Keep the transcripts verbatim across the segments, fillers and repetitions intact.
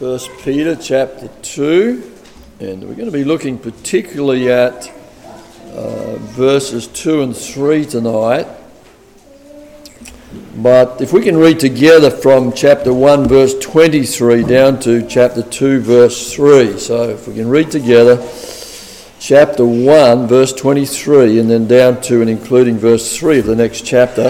First Peter chapter two, and we're going to be looking particularly at uh, verses two and three tonight. But if we can read together from chapter one verse twenty-three down to chapter two verse three. So if we can read together chapter one verse twenty-three and then down to and including verse three of the next chapter.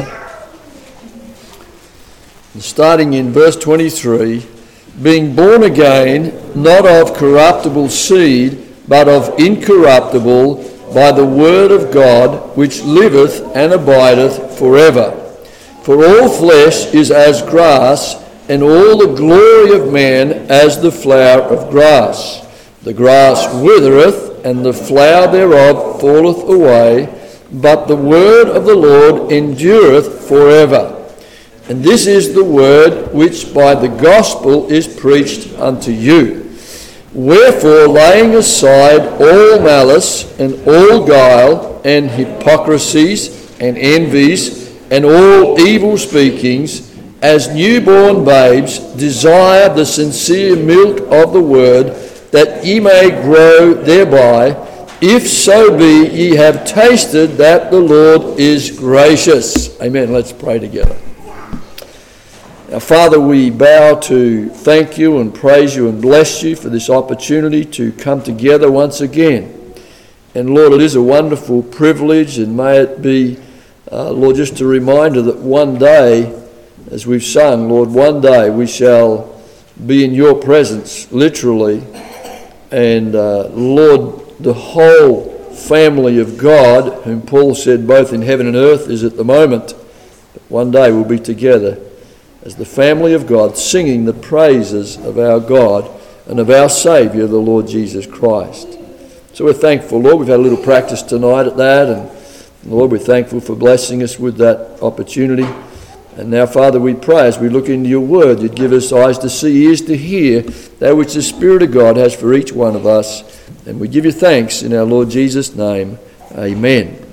And starting in verse twenty-three, being born again, not of corruptible seed, but of incorruptible, by the word of God, which liveth and abideth forever. For all flesh is as grass, and all the glory of man as the flower of grass. The grass withereth, and the flower thereof falleth away, but the word of the Lord endureth forever. And this is the word which by the gospel is preached unto you. Wherefore, laying aside all malice and all guile and hypocrisies and envies and all evil speakings, as newborn babes, desire the sincere milk of the word, that ye may grow thereby, if so be ye have tasted that the Lord is gracious. Amen. Let's pray together. Now, Father, we bow to thank you and praise you and bless you for this opportunity to come together once again. And Lord, it is a wonderful privilege, and may it be, uh, Lord, just a reminder that one day, as we've sung, Lord, one day we shall be in your presence, literally. And uh, Lord, the whole family of God, whom Paul said both in heaven and earth is at the moment, but one day we'll be together as the family of God, singing the praises of our God and of our Saviour, the Lord Jesus Christ. So we're thankful, Lord. We've had a little practice tonight at that, and Lord, we're thankful for blessing us with that opportunity. And now, Father, we pray as we look into your word, you'd give us eyes to see, ears to hear, that which the Spirit of God has for each one of us. And we give you thanks in our Lord Jesus' name. Amen.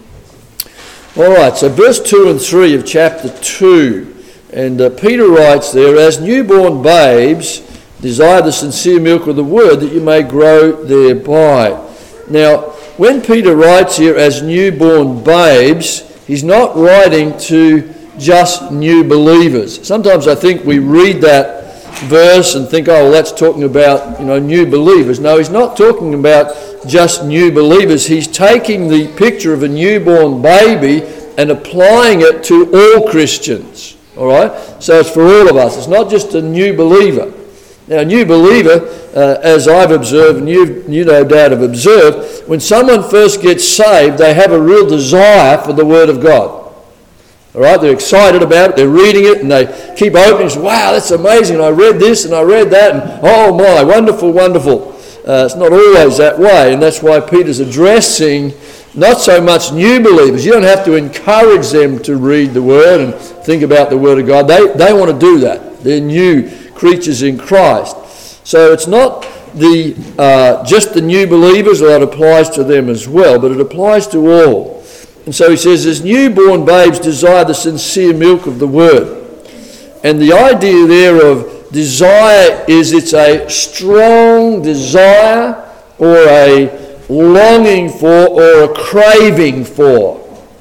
All right, so verse two and three of chapter two. And uh, Peter writes there, as newborn babes, desire the sincere milk of the word, that you may grow thereby. Now, when Peter writes here as newborn babes, he's not writing to just new believers. Sometimes I think we read that verse and think, oh, well, that's talking about, you know, new believers. No, he's not talking about just new believers. He's taking the picture of a newborn baby and applying it to all Christians. All right, so it's for all of us. It's not just a new believer. Now, a new believer, uh, as I've observed, and you, you no doubt have observed, when someone first gets saved, they have a real desire for the Word of God. All right, they're excited about it, they're reading it, and they keep opening and say, wow, that's amazing, and I read this, and I read that, and oh my, wonderful, wonderful. Uh, it's not always that way, and that's why Peter's addressing not so much new believers. You don't have to encourage them to read the Word and think about the Word of God. They they want to do that. They're new creatures in Christ. So it's not the uh, just the new believers, that applies to them as well, but it applies to all. And so he says, as newborn babes desire the sincere milk of the Word. And the idea there of desire is it's a strong desire or a longing for or a craving for.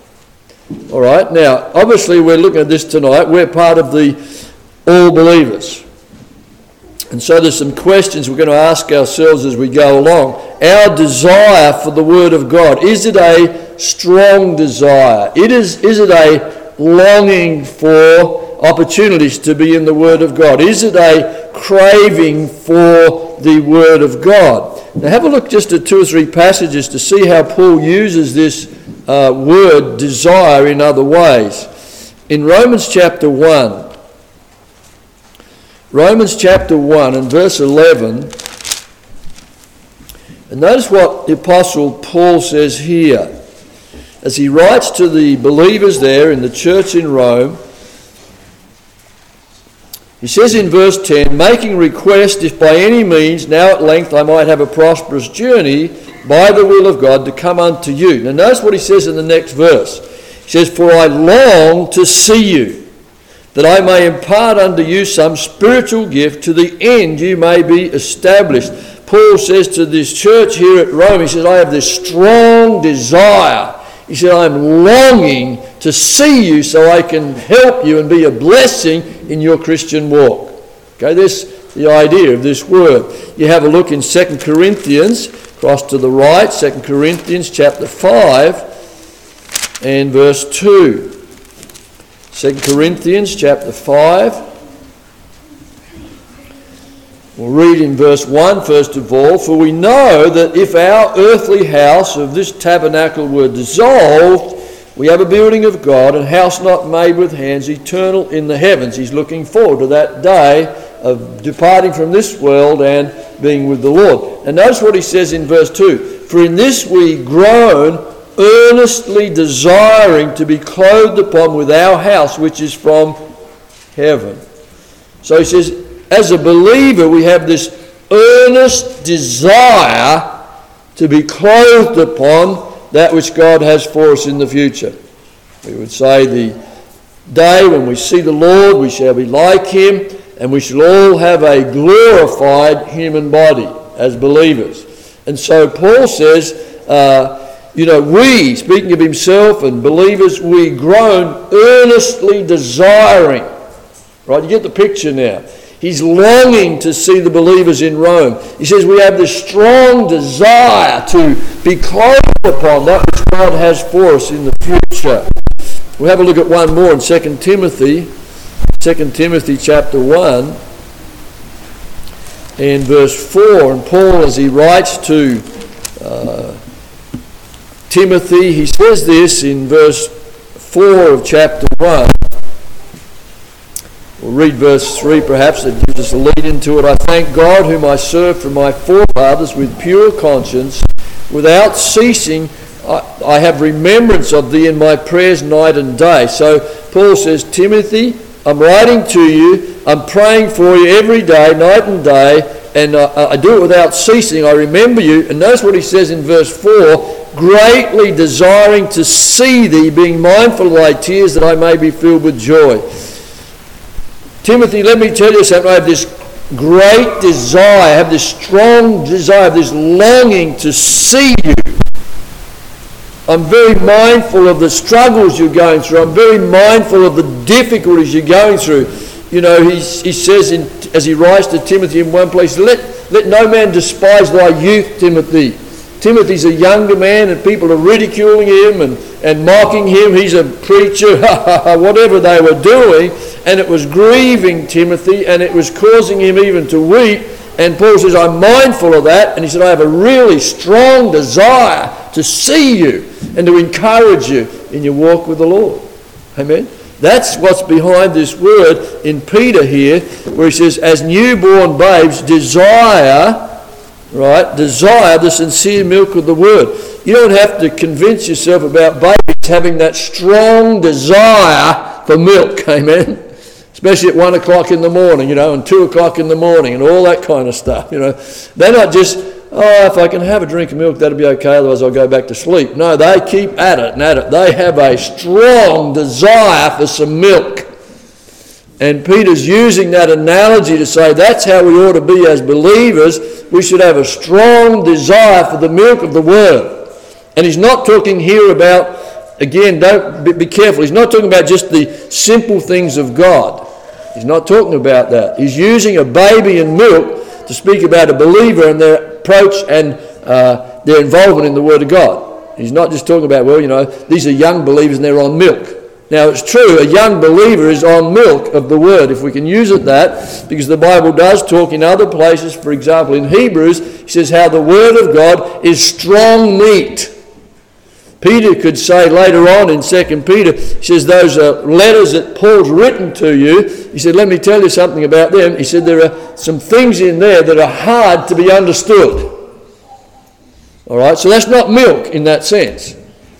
All right, now obviously we're looking at this tonight. We're part of the all believers, and so there's some questions we're going to ask ourselves as we go along. Our desire for the Word of God, is it a strong desire? It is is it a longing for opportunities to be in the Word of God? Is it a craving for the Word of God? Now have a look just at two or three passages to see how Paul uses this uh, word desire in other ways. In Romans chapter one, Romans chapter one and verse eleven, and notice what the Apostle Paul says here as he writes to the believers there in the church in Rome. He says in verse ten, making request, if by any means now at length I might have a prosperous journey by the will of God to come unto you. Now notice what he says in the next verse. He says, for I long to see you, that I may impart unto you some spiritual gift, to the end you may be established. Paul says to this church here at Rome, he says, I have this strong desire. He said, I'm longing to see you so I can help you and be a blessing in your Christian walk. Okay, this is the idea of this word. You have a look in Second Corinthians, cross to the right, Second Corinthians chapter five and verse two. Second Corinthians chapter five. We'll read in verse one first of all. For we know that if our earthly house of this tabernacle were dissolved, we have a building of God, and house not made with hands, eternal in the heavens. He's looking forward to that day of departing from this world and being with the Lord. And notice what he says in verse two. For in this we groan, earnestly desiring to be clothed upon with our house, which is from heaven. So he says, as a believer, we have this earnest desire to be clothed upon that which God has for us in the future. We would say the day when we see the Lord, we shall be like him, and we shall all have a glorified human body as believers. And so Paul says, uh, you know, we, speaking of himself and believers, we groan earnestly desiring. Right, you get the picture now. He's longing to see the believers in Rome. He says we have this strong desire to be clothed upon that which God has for us in the future. We'll have a look at one more in Second Timothy. Second Timothy chapter one and verse four. And Paul, as he writes to uh, Timothy, he says this in verse four of chapter one. We'll read verse three perhaps, that gives us a lead into it. I thank God whom I serve from my forefathers with pure conscience, without ceasing I, I have remembrance of thee in my prayers night and day. So Paul says, Timothy, I'm writing to you, I'm praying for you every day, night and day, and I, I do it without ceasing. I remember you. And notice what he says in verse four, greatly desiring to see thee, being mindful of thy tears, that I may be filled with joy. Timothy, let me tell you something. I have this great desire, I have this strong desire, this longing to see you. I'm very mindful of the struggles you're going through. I'm very mindful of the difficulties you're going through. You know, he, he says, in, as he writes to Timothy in one place, let, let no man despise thy youth, Timothy. Timothy's a younger man and people are ridiculing him and, and mocking him. He's a preacher, whatever they were doing. And it was grieving Timothy, and it was causing him even to weep. And Paul says, I'm mindful of that. And he said, I have a really strong desire to see you and to encourage you in your walk with the Lord. Amen. That's what's behind this word in Peter here, where he says, as newborn babes desire, right, desire the sincere milk of the word. You don't have to convince yourself about babies having that strong desire for milk. Amen. Especially at one o'clock in the morning, you know, and two o'clock in the morning and all that kind of stuff, you know. They're not just, oh, if I can have a drink of milk, that'll be okay, otherwise I'll go back to sleep. No, they keep at it and at it. They have a strong desire for some milk. And Peter's using that analogy to say that's how we ought to be as believers. We should have a strong desire for the milk of the Word. And he's not talking here about, again, don't be careful, he's not talking about just the simple things of God. He's not talking about that. He's using a baby and milk to speak about a believer and their approach and uh, their involvement in the Word of God. He's not just talking about, well, you know, these are young believers and they're on milk. Now, it's true, a young believer is on milk of the Word, if we can use it that, because the Bible does talk in other places. For example, in Hebrews, he says how the Word of God is strong meat. Peter could say later on in Second Peter, he says those are letters that Paul's written to you. He said, let me tell you something about them. He said there are some things in there that are hard to be understood. All right, so that's not milk in that sense.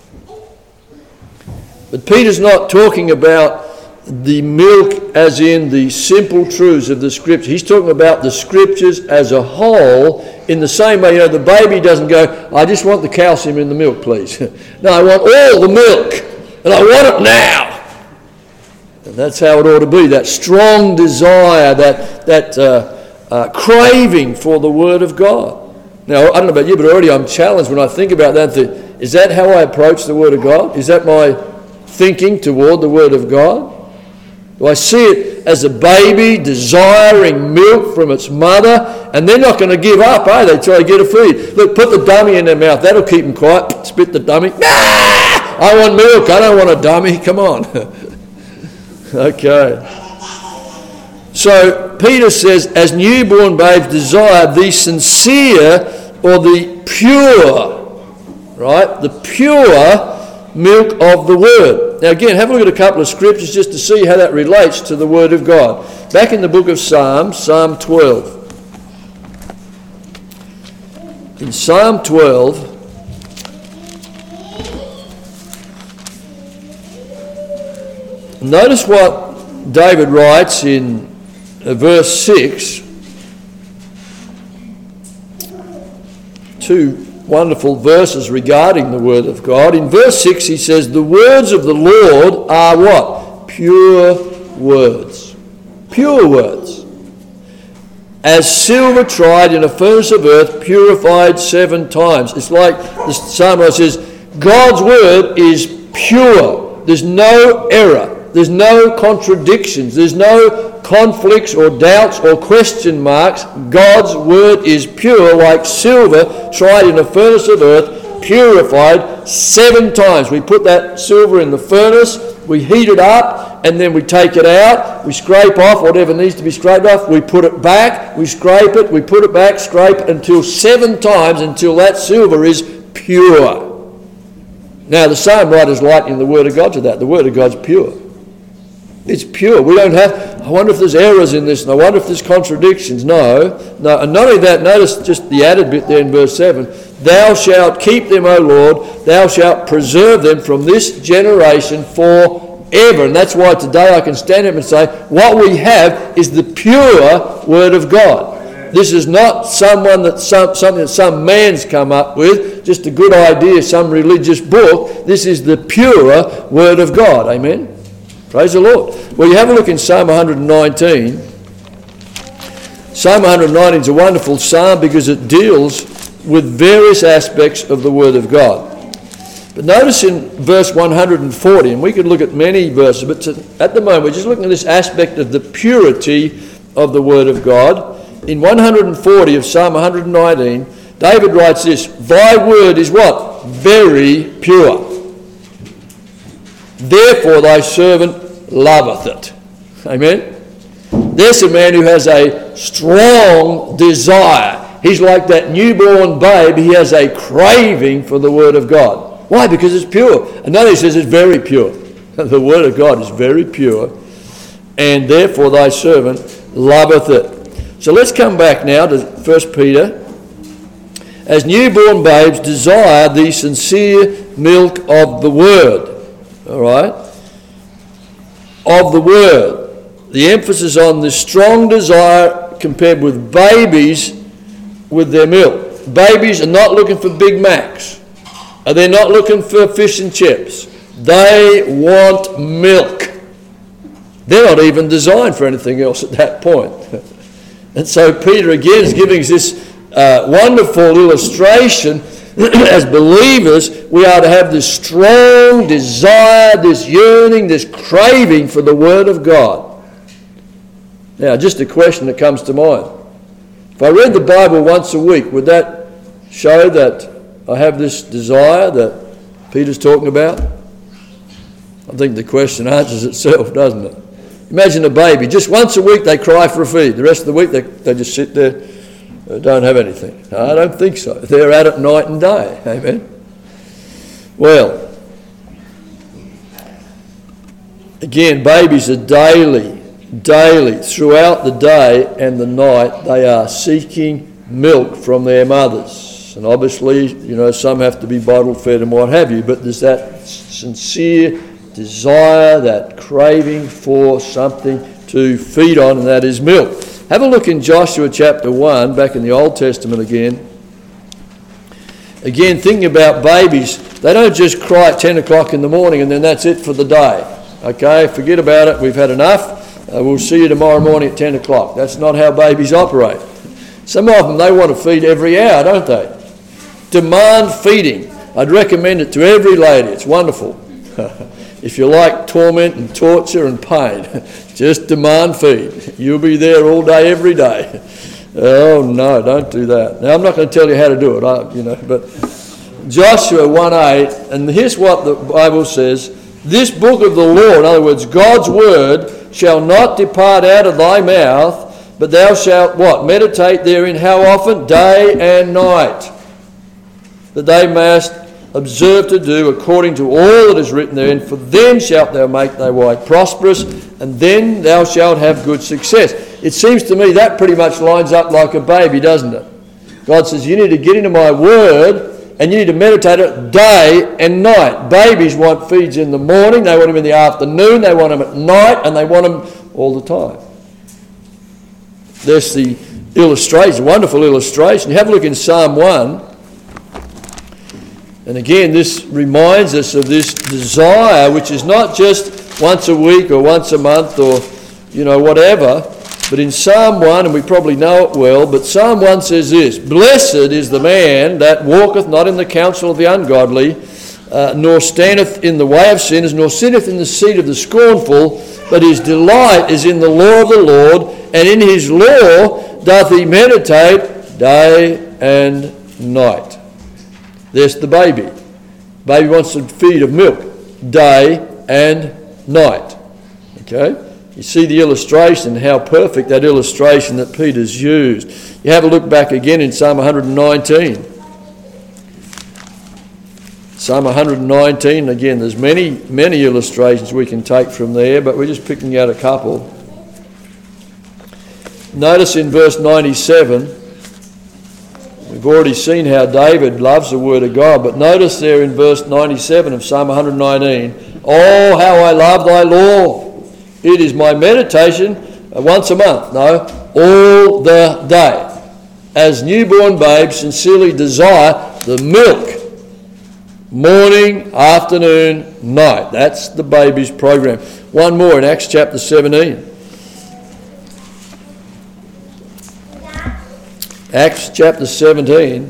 But Peter's not talking about the milk as in the simple truths of the Scripture. He's talking about the Scriptures as a whole in the same way, you know, the baby doesn't go, I just want the calcium in the milk, please. No, I want all the milk, and I want it now. And that's how it ought to be, that strong desire, that, that uh, uh, craving for the Word of God. Now, I don't know about you, but already I'm challenged when I think about that. Think, is that how I approach the Word of God? Is that my thinking toward the Word of God? Do I see it as a baby desiring milk from its mother, and they're not going to give up, are they, till they get a feed? Look, put the dummy in their mouth. That'll keep them quiet. Spit the dummy. Ah! I want milk. I don't want a dummy. Come on. Okay. So Peter says, as newborn babes desire the sincere or the pure, right? The pure milk of the Word. Now again, have a look at a couple of scriptures just to see how that relates to the Word of God. Back in the book of Psalms, Psalm twelve. In Psalm twelve, notice what David writes in uh, verse six. Two wonderful verses regarding the Word of God. In verse six he says, the words of the Lord are what? Pure words. Pure words. As silver tried in a furnace of earth, purified seven times. It's like the psalmist says, God's Word is pure. There's no error. There's no contradictions. There's no conflicts or doubts or question marks. God's Word is pure, like silver tried in a furnace of earth, purified seven times. We put that silver in the furnace, we heat it up, and then we take it out, we scrape off whatever needs to be scraped off, we put it back, we scrape it, we put it back, scrape it until seven times until that silver is pure. Now the psalm writer's likening the Word of God to that. The Word of God's pure. It's pure. We don't have, I wonder if there's errors in this, and I wonder if there's contradictions. No. No. And not only that, notice just the added bit there in verse seven. Thou shalt keep them, O Lord. Thou shalt preserve them from this generation forever. And that's why today I can stand up and say, what we have is the pure Word of God. This is not someone that some, something that some man's come up with, just a good idea, some religious book. This is the pure Word of God. Amen? Praise the Lord. Well, you have a look in Psalm one nineteen. Psalm one nineteen is a wonderful psalm because it deals with various aspects of the Word of God. But notice in verse one forty, and we could look at many verses, but to, at the moment we're just looking at this aspect of the purity of the Word of God. In one forty of Psalm one nineteen, David writes this, Thy word is what? Very pure. Therefore thy servant loveth it. Amen? There's a man who has a strong desire. He's like that newborn babe. He has a craving for the Word of God. Why? Because it's pure. Another he says it's very pure. The Word of God is very pure. And therefore thy servant loveth it. So let's come back now to First Peter. As newborn babes desire the sincere milk of the Word. All right? Of the Word. The emphasis on the strong desire compared with babies with their milk. Babies are not looking for Big Macs. They're not looking for fish and chips. They want milk. They're not even designed for anything else at that point. And so Peter again is giving us this uh, wonderful illustration. As believers, we are to have this strong desire, this yearning, this craving for the Word of God. Now, just a question that comes to mind. If I read the Bible once a week, would that show that I have this desire that Peter's talking about? I think the question answers itself, doesn't it? Imagine a baby. Just once a week they cry for a feed. The rest of the week they, they just sit there. Don't have anything. No, I don't think so. They're at it night and day. Amen. Well, again, babies are daily, daily, throughout the day and the night, they are seeking milk from their mothers. And obviously, you know, some have to be bottle fed and what have you, but there's that sincere desire, that craving for something to feed on, and that is milk. Have a look in Joshua chapter one, back in the Old Testament again. Again, thinking about babies, they don't just cry at ten o'clock in the morning and then that's it for the day. Okay, forget about it. We've had enough. Uh, we'll see you tomorrow morning at ten o'clock. That's not how babies operate. Some of them, they want to feed every hour, don't they? Demand feeding. I'd recommend it to every lady. It's wonderful. If you like torment and torture and pain, just demand feed. You'll be there all day, every day. Oh no, don't do that. Now I'm not going to tell you how to do it, I, you know. But Joshua one eight, and here's what the Bible says: "This book of the law," in other words, God's word, "shall not depart out of thy mouth, but thou shalt" what? "Meditate therein." How often? Day and night. That they mayest observe to do according to all that is written therein, for then shalt thou make thy way prosperous, and then thou shalt have good success. It seems to me that pretty much lines up like a baby, doesn't it? God says, you need to get into my word, and you need to meditate it day and night. Babies want feeds in the morning, they want them in the afternoon, they want them at night, and they want them all the time. There's the illustration, wonderful illustration. Have a look in Psalm one. And again, this reminds us of this desire, which is not just once a week or once a month or, you know, whatever. But in Psalm one, and we probably know it well, but Psalm one says this: "Blessed is the man that walketh not in the counsel of the ungodly, uh, nor standeth in the way of sinners, nor sitteth in the seat of the scornful, but his delight is in the law of the Lord, and in his law doth he meditate day and night." There's the baby. Baby wants to feed of milk day and night. Okay? You see the illustration, how perfect that illustration that Peter's used. You have a look back again in Psalm one nineteen. Psalm one nineteen, again, there's many, many illustrations we can take from there, but we're just picking out a couple. Notice in verse ninety-seven, we've already seen how David loves the word of God, but notice there in verse ninety-seven of Psalm one nineteen, "Oh, how I love thy law. It is my meditation uh, once a month." No, all the day. As newborn babes sincerely desire the milk. Morning, afternoon, night. That's the baby's program. One more in Acts chapter seventeen. Acts chapter seventeen.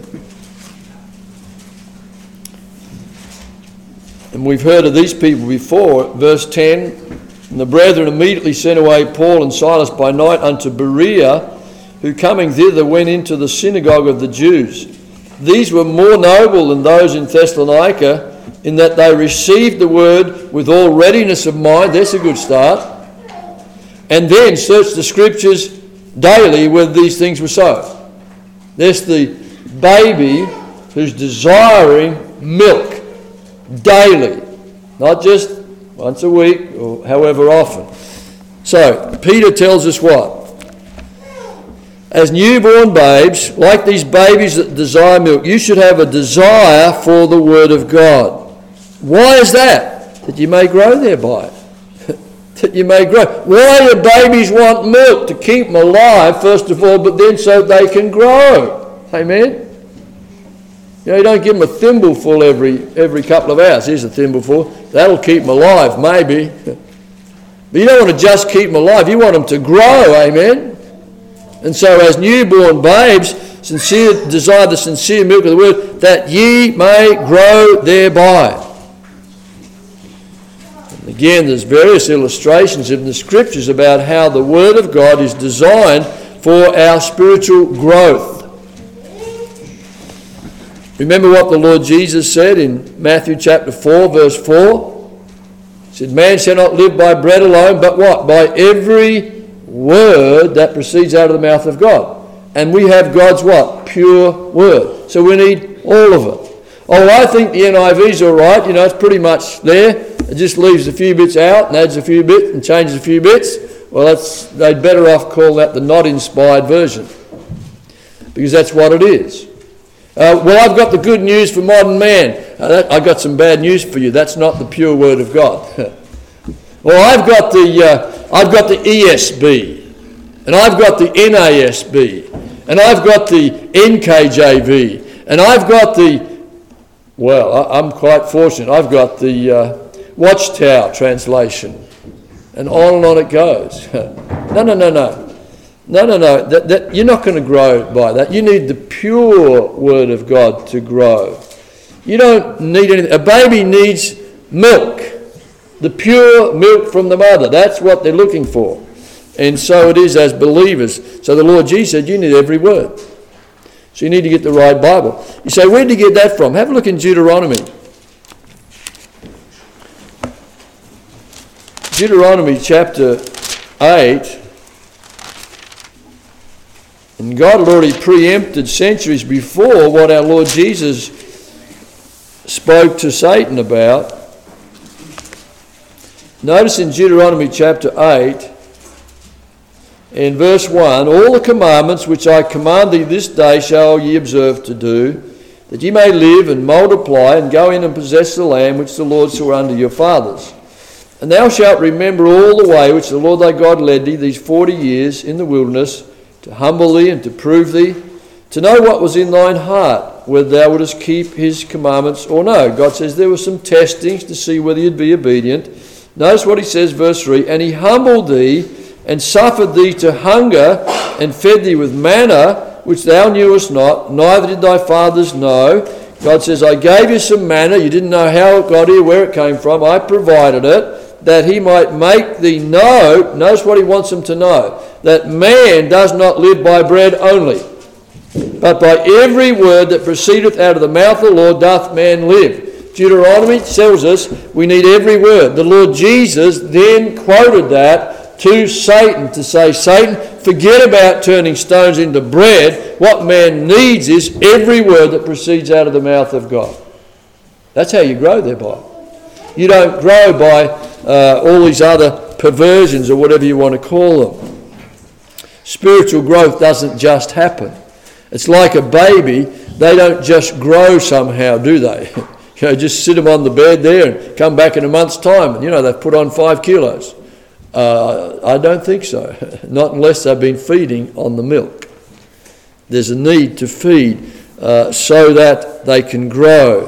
And we've heard of these people before. Verse ten, "And the brethren immediately sent away Paul and Silas by night unto Berea, who coming thither went into the synagogue of the Jews. These were more noble than those in Thessalonica, in that they received the word with all readiness of mind." There's a good start. "And then searched the scriptures daily whether these things were so." There's the baby who's desiring milk daily, not just once a week or however often. So Peter tells us what? As newborn babes, like these babies that desire milk, you should have a desire for the word of God. Why is that? That you may grow thereby. That you may grow. Why do babies want milk? To keep them alive, first of all, but then so they can grow. Amen? You know, you don't give them a thimbleful every every couple of hours. Here's a thimbleful. That'll keep them alive, maybe. But you don't want to just keep them alive. You want them to grow, amen? And so as newborn babes, sincere desire the sincere milk of the word, that ye may grow thereby. Again, there's various illustrations in the scriptures about how the word of God is designed for our spiritual growth. Remember what the Lord Jesus said in Matthew chapter four, verse four? He said, "Man shall not live by bread alone, but what? By every word that proceeds out of the mouth of God." And we have God's what? Pure word. So we need all of it. Oh, I think the N I V's all right. You know, it's pretty much there. It just leaves a few bits out and adds a few bits and changes a few bits. Well, that's, they'd better off call that the not inspired version, because that's what it is. Uh, well, I've got the good news for modern man. Uh, that, I've got some bad news for you. That's not the pure word of God. Well, I've got the uh, I've got the E S B, and I've got the N A S B, and I've got the N K J V, and I've got the, well, I, I'm quite fortunate. I've got the uh, Watchtower translation. And on and on it goes. No, no, no, no. No, no, no. That, that, you're not going to grow by that. You need the pure Word of God to grow. You don't need anything. A baby needs milk. The pure milk from the mother. That's what they're looking for. And so it is as believers. So the Lord Jesus said, you need every word. So you need to get the right Bible. You say, where did you get that from? Have a look in Deuteronomy. Deuteronomy chapter eight. And God had already preempted centuries before what our Lord Jesus spoke to Satan about. Notice in Deuteronomy chapter eight, in verse one, all the commandments which I command thee this day shall ye observe to do, that ye may live and multiply and go in and possess the land which the Lord swore unto your fathers. And thou shalt remember all the way which the Lord thy God led thee these forty years in the wilderness, to humble thee and to prove thee, to know what was in thine heart, whether thou wouldest keep his commandments or no. God says there were some testings to see whether you'd be obedient. Notice what he says, verse three, and he humbled thee and suffered thee to hunger and fed thee with manna, which thou knewest not, neither did thy fathers know. God says, I gave you some manna, you didn't know how it got here, where it came from, I provided it, that he might make thee know, notice what he wants them to know, that man does not live by bread only, but by every word that proceedeth out of the mouth of the Lord doth man live. Deuteronomy tells us we need every word. The Lord Jesus then quoted that to Satan to say, Satan, forget about turning stones into bread. What man needs is every word that proceeds out of the mouth of God. That's how you grow thereby. You don't grow by uh, all these other perversions or whatever you want to call them. Spiritual growth doesn't just happen. It's like a baby. They don't just grow somehow, do they? You know, just sit them on the bed there and come back in a month's time and, you know, they've put on five kilos. Uh, I don't think so. Not unless they've been feeding on the milk. There's a need to feed uh, so that they can grow.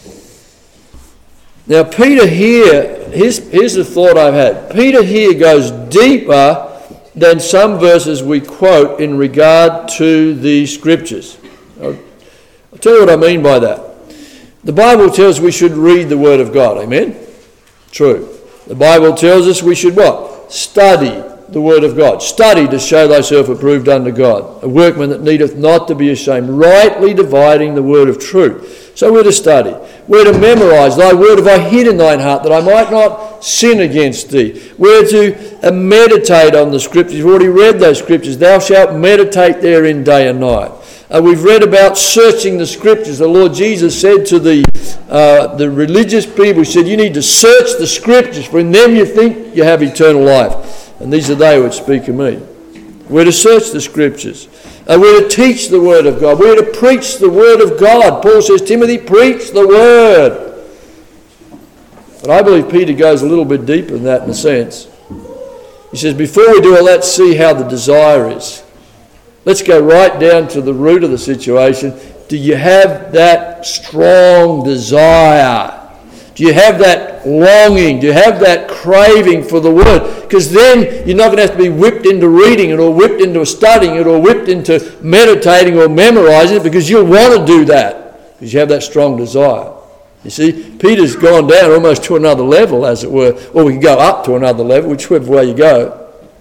Now, Peter here, here's, here's the thought I've had. Peter here goes deeper than some verses we quote in regard to the Scriptures. I'll, I'll tell you what I mean by that. The Bible tells us we should read the Word of God. Amen? True. The Bible tells us we should what? Study the Word of God. Study to show thyself approved unto God. A workman that needeth not to be ashamed. Rightly dividing the word of truth. So we're to study. We're to memorize. Thy word have I hid in thine heart that I might not sin against thee. We're to uh, meditate on the Scriptures. You've already read those Scriptures. Thou shalt meditate therein day and night. Uh, we've read about searching the Scriptures. The Lord Jesus said to the uh, the religious people, he said, you need to search the Scriptures, for in them you think you have eternal life. And these are they which speak of me. We're to search the Scriptures. Uh, we're to teach the Word of God. We're to preach the Word of God. Paul says, Timothy, preach the Word. But I believe Peter goes a little bit deeper than that in a sense. He says, before we do all that, see how the desire is. Let's go right down to the root of the situation. Do you have that strong desire? Do you have that longing? Do you have that craving for the Word? Because then you're not going to have to be whipped into reading it or whipped into studying it or whipped into meditating or memorizing it, because you'll want to do that because you have that strong desire. You see, Peter's gone down almost to another level, as it were, or we can go up to another level, whichever way you go.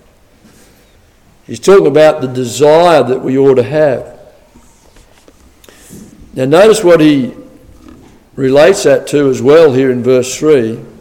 He's talking about the desire that we ought to have. Now notice what he relates that to as well here in verse three. He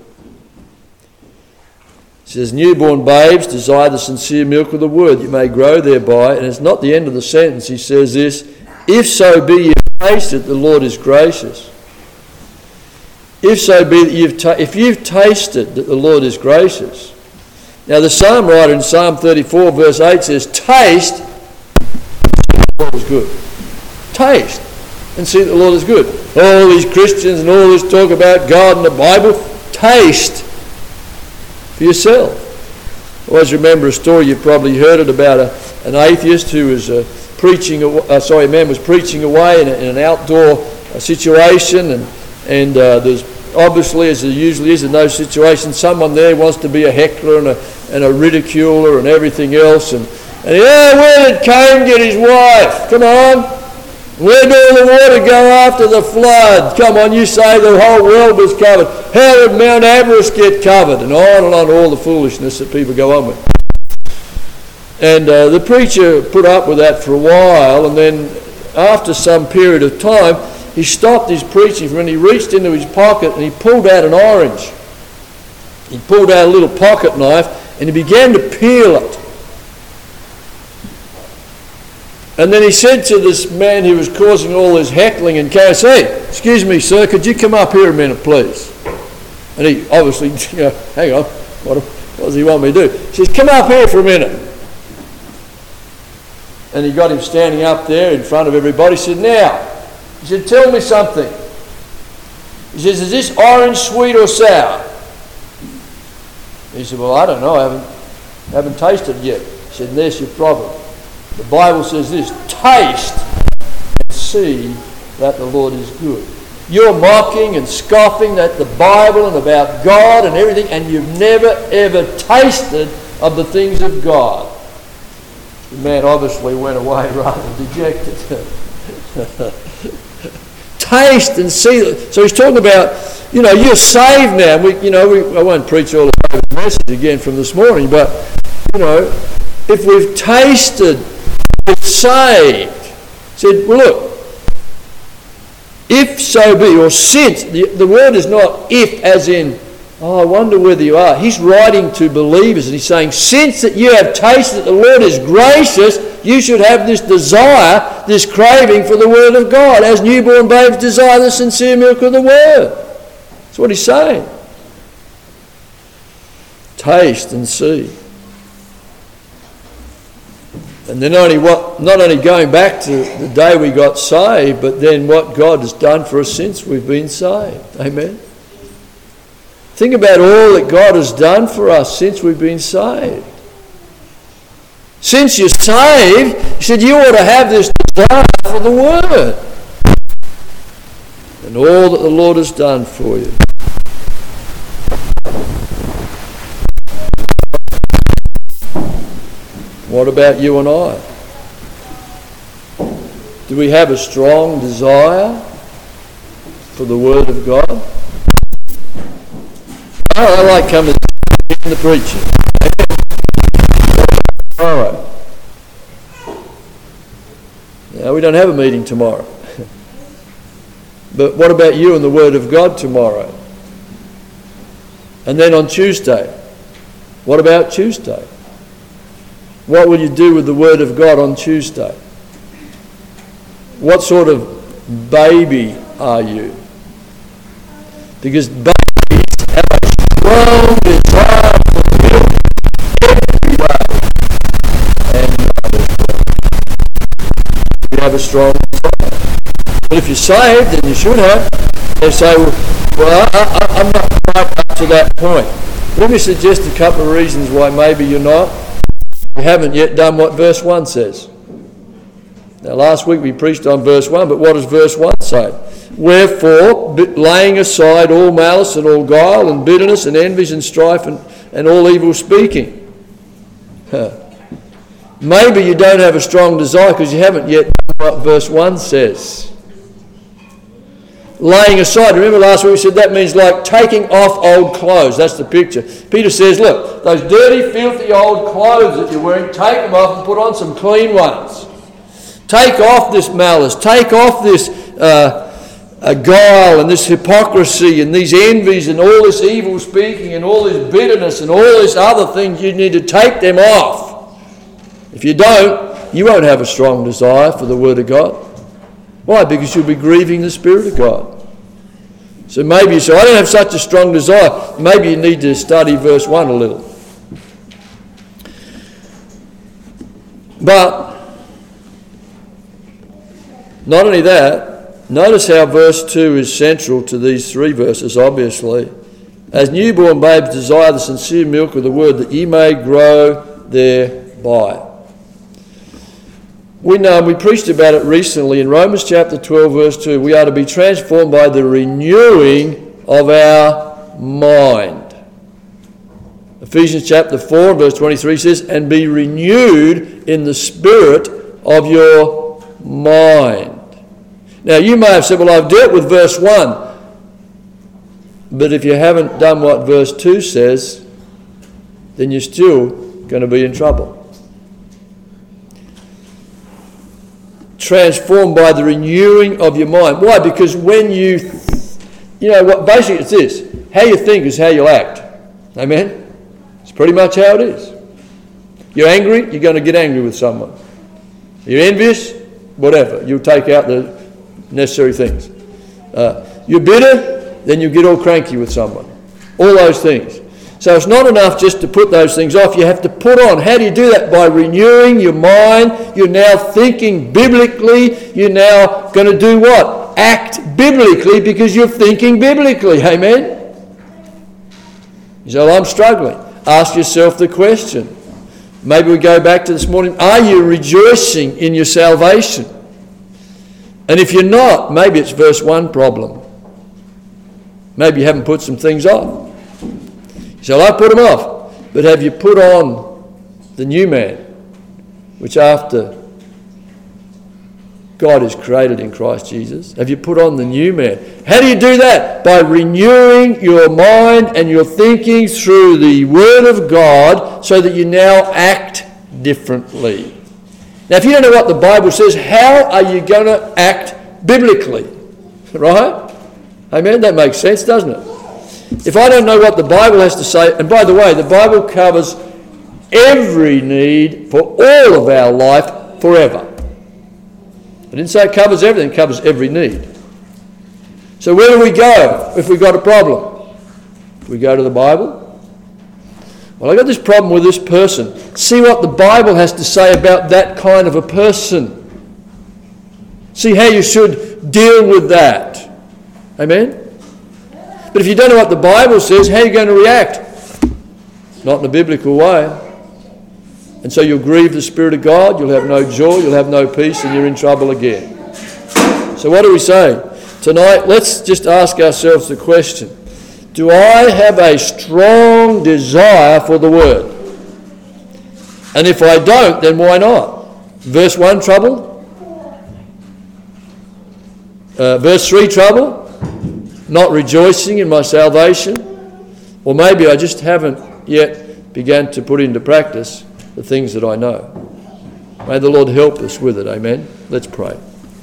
says, newborn babes, desire the sincere milk of the word, you may grow thereby. And it's not the end of the sentence. He says this, if so be you've tasted, the Lord is gracious. If so be that you've ta- if you've tasted that the Lord is gracious. Now the psalm writer in Psalm thirty-four verse eight says, taste the Lord is good. Taste and see that the Lord is good. All these Christians and all this talk about God and the Bible, taste for yourself. I always remember a story, you've probably heard it, about a, an atheist who was uh, preaching, uh, sorry, a man was preaching away in, a, in an outdoor uh, situation, and, and uh, there's obviously, as there usually is in those situations, someone there wants to be a heckler and a, and a ridiculer and everything else. And, and yeah, where did Cain get his wife? Come on. Where did all the water go after the flood? Come on, you say the whole world was covered. How did Mount Everest get covered? And on and on, all the foolishness that people go on with. And uh, the preacher put up with that for a while, and then after some period of time, he stopped his preaching and he reached into his pocket and he pulled out an orange. He pulled out a little pocket knife and he began to peel it. And then he said to this man who was causing all this heckling and chaos, "Hey, excuse me, sir, could you come up here a minute, please?" And he obviously, you know, hang on, what, what does he want me to do? He says, "Come up here for a minute." And he got him standing up there in front of everybody. He said, "Now," he said, "tell me something." He says, "Is this orange sweet or sour?" He said, "Well, I don't know, I haven't, haven't tasted it yet." He said, "There's your problem. The Bible says this, taste and see that the Lord is good." You're mocking and scoffing at the Bible and about God and everything, and you've never ever tasted of the things of God. The man obviously went away rather dejected. Taste and see. So he's talking about, you know, you're saved now. We, you know, we, I won't preach all the message again from this morning, but, you know, if we've tasted, we're saved. He said, well, look, if so be, or since, the, the word is not if as in, oh, I wonder whether you are. He's writing to believers and he's saying, since that you have tasted that the Lord is gracious, you should have this desire, this craving for the Word of God, as newborn babes desire the sincere milk of the Word. That's what he's saying. Taste and see. And then only what, not only going back to the day we got saved, but then what God has done for us since we've been saved. Amen. Think about all that God has done for us since we've been saved. Since you're saved, he said you ought to have this desire for the Word. And all that the Lord has done for you. What about you and I? Do we have a strong desire for the Word of God? Oh, I like coming to the preaching. All right. Now, we don't have a meeting tomorrow. But what about you and the Word of God tomorrow? And then on Tuesday? What about Tuesday? What will you do with the Word of God on Tuesday? What sort of baby are you? Because babies have a strong desire for milk every day. And you have a strong desire. But if you're saved, then you should have. They say, well, I, I, I'm not quite up to that point. Let me suggest a couple of reasons why maybe you're not. You haven't yet done what verse one says. Now last week we preached on verse one, but what does verse one say? Wherefore, laying aside all malice and all guile and bitterness and envies and strife and, and all evil speaking. Huh. Maybe you don't have a strong desire because you haven't yet done what verse one says. Laying aside. Remember last week we said that means like taking off old clothes. That's the picture. Peter says, look, those dirty, filthy old clothes that you're wearing, take them off and put on some clean ones. Take off this malice. Take off this uh, uh, guile and this hypocrisy and these envies and all this evil speaking and all this bitterness and all this other things. You need to take them off. If you don't, you won't have a strong desire for the Word of God. Why? Because you'll be grieving the Spirit of God. So maybe you say, I don't have such a strong desire. Maybe you need to study verse one a little. But not only that, notice how verse two is central to these three verses, obviously. As newborn babes desire the sincere milk of the Word, that ye may grow thereby. We know, and we preached about it recently in Romans chapter twelve verse two, we are to be transformed by the renewing of our mind. Ephesians chapter four, verse twenty-three says, and be renewed in the spirit of your mind. Now you may have said, well, I've dealt with verse one. But if you haven't done what verse two says, then you're still going to be in trouble. Transformed by the renewing of your mind. Why? Because when you, you know, what basically it's this. How you think is how you'll act. Amen? It's pretty much how it is. You're angry, you're going to get angry with someone. You're envious, whatever. You'll take out the necessary things. Uh, you're bitter, then you get all cranky with someone. All those things. So it's not enough just to put those things off. You have to put on. How do you do that? By renewing your mind. You're now thinking biblically. You're now going to do what? Act biblically because you're thinking biblically. Amen? You say, well, I'm struggling. Ask yourself the question. Maybe we go back to this morning. Are you rejoicing in your salvation? And if you're not, maybe it's verse one problem. Maybe you haven't put some things off. So I put them off. But have you put on the new man, which after God is created in Christ Jesus? Have you put on the new man? How do you do that? By renewing your mind and your thinking through the Word of God so that you now act differently. Now, if you don't know what the Bible says, how are you going to act biblically? Right? Amen? That makes sense, doesn't it? If I don't know what the Bible has to say, and by the way, the Bible covers every need for all of our life forever. I didn't say it covers everything, it covers every need. So where do we go if we've got a problem? Do we go to the Bible? Well, I've got this problem with this person. See what the Bible has to say about that kind of a person. See how you should deal with that. Amen? But if you don't know what the Bible says, how are you going to react? Not in a biblical way. And so you'll grieve the Spirit of God, you'll have no joy, you'll have no peace, and you're in trouble again. So what do we say? Tonight, let's just ask ourselves the question, do I have a strong desire for the Word? And if I don't, then why not? Verse one, trouble. Uh, verse three, trouble. Not rejoicing in my salvation. Or maybe I just haven't yet begun to put into practice the things that I know. May the Lord help us with it. Amen. Let's pray.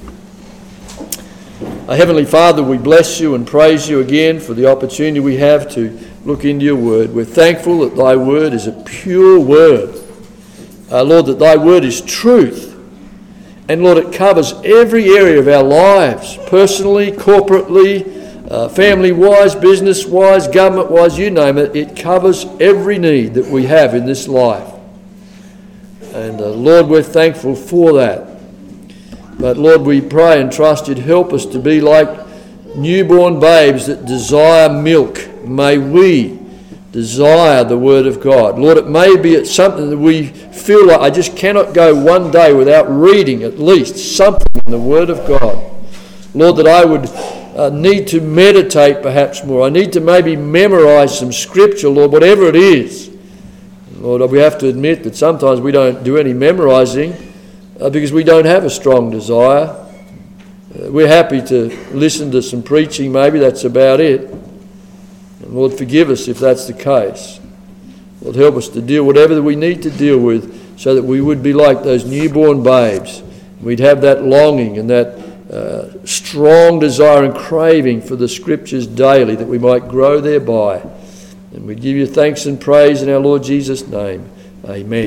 Our Heavenly Father, we bless you and praise you again for the opportunity we have to look into your word. We're thankful that thy word is a pure word. Uh, Lord, that thy word is truth. And Lord, it covers every area of our lives, personally, corporately, uh, family-wise, business-wise, government-wise, you name it. It covers every need that we have in this life. And uh, Lord, we're thankful for that. But Lord, we pray and trust you'd help us to be like newborn babes that desire milk. May we desire the Word of God. Lord, it may be it's something that we feel like I just cannot go one day without reading at least something in the Word of God. Lord, that I would uh, need to meditate perhaps more. I need to maybe memorize some scripture, Lord, whatever it is. Lord, we have to admit that sometimes we don't do any memorizing uh, because we don't have a strong desire. Uh, we're happy to listen to some preaching, maybe that's about it. And Lord, forgive us if that's the case. Lord, help us to deal whatever we need to deal with so that we would be like those newborn babes. We'd have that longing and that uh, strong desire and craving for the Scriptures daily, that we might grow thereby. And we give you thanks and praise in our Lord Jesus' name. Amen.